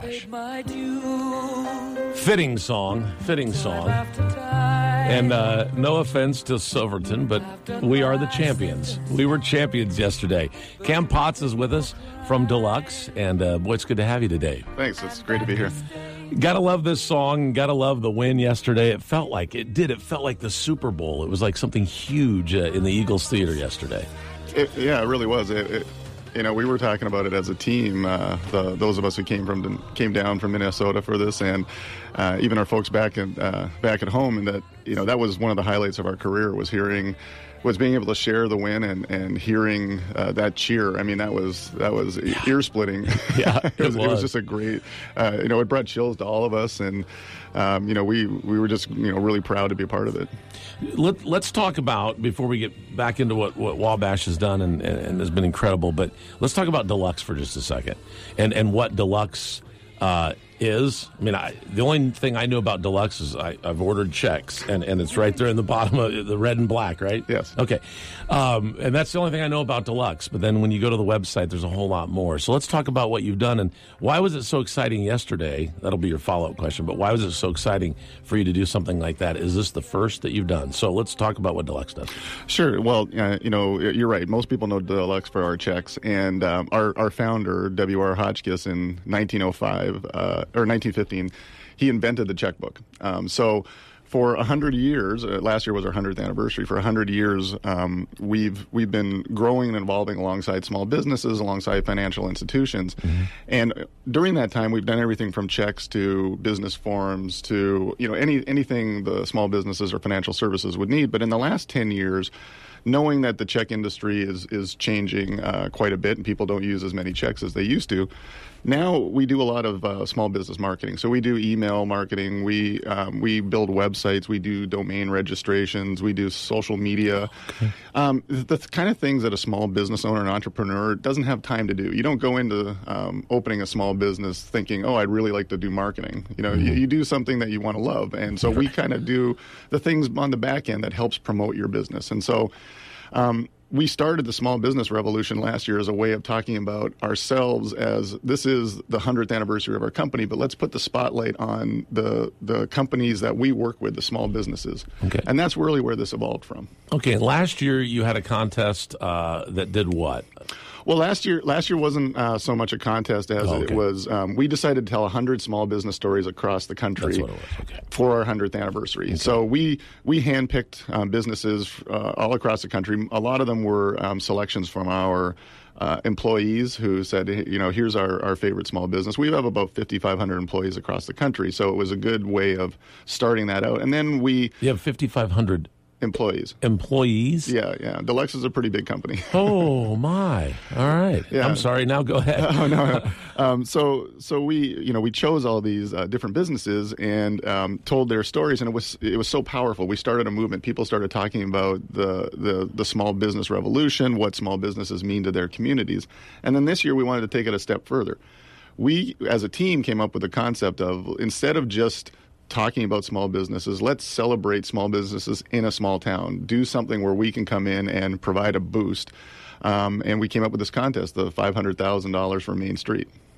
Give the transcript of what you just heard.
Fitting song. And no offense to Silverton, but we are the champions. We were champions yesterday. Cam Potts is with us from Deluxe, and boy, it's good to have you today. Thanks. It's great to be here. Gotta love this song. Gotta love the win yesterday. It felt like it felt like the Super Bowl. It was like something huge in the Eagles Theater yesterday. It really was. We were talking about it as a team. Those of us who came down from Minnesota for this, and even our folks back at home, and that was one of the highlights of our career was being able to share the win and hearing that cheer. I mean, that was ear splitting. Yeah, it was just a great. It brought chills to all of us, and we were just really proud to be a part of it. Let's talk about, before we get back into what Wabash has done and has been incredible, but let's talk about Deluxe for just a second and what Deluxe is. I mean, the only thing I knew about Deluxe is I've ordered checks, and it's right there in the bottom of the red and black, right? Yes. Okay. And that's the only thing I know about Deluxe. But then when you go to the website, there's a whole lot more. So let's talk about what you've done, and why was it so exciting yesterday? That'll be your follow-up question. But why was it so exciting for you to do something like that? Is this the first that you've done? So let's talk about what Deluxe does. Sure. Well, you're right. Most people know Deluxe for our checks, and our founder, W.R. Hotchkiss, in 1905 or 1915, he invented the checkbook. So for 100 years, last year was our 100th anniversary. For 100 years, we've been growing and evolving alongside small businesses, alongside financial institutions. Mm-hmm. And during that time, we've done everything from checks to business forms to anything the small businesses or financial services would need. But in the last 10 years, knowing that the check industry is changing quite a bit and people don't use as many checks as they used to, now we do a lot of small business marketing. So we do email marketing, we build websites, we do domain registrations, we do social media. Okay. The kind of things that a small business owner and entrepreneur doesn't have time to do. You don't go into opening a small business thinking, oh, I'd really like to do marketing. Mm-hmm. You do something that you want to love. And so we kind of do the things on the back end that helps promote your business. And so we started the small business revolution last year as a way of talking about ourselves as this is the 100th anniversary of our company, but let's put the spotlight on the companies that we work with, the small businesses. Okay. And that's really where this evolved from. Okay. Last year you had a contest that did what? Well, last year wasn't so much a contest as it was. We decided to tell 100 small business stories across the country. That's what it was. Okay. For our 100th anniversary. Okay. So we handpicked businesses all across the country. A lot of them were selections from our employees who said, here's our favorite small business. We have about 5,500 employees across the country, so it was a good way of starting that out. And then you have 5,500 employees. Yeah. Deluxe is a pretty big company. Oh my! All right. Yeah. I'm sorry. Now go ahead. Oh no. So we chose all these different businesses and told their stories, and it was so powerful. We started a movement. People started talking about the small business revolution, what small businesses mean to their communities, and then this year we wanted to take it a step further. We, as a team, came up with the concept of, instead of just talking about small businesses, let's celebrate small businesses in a small town. Do something where we can come in and provide a boost. And we came up with this contest, the $500,000 for Main Street.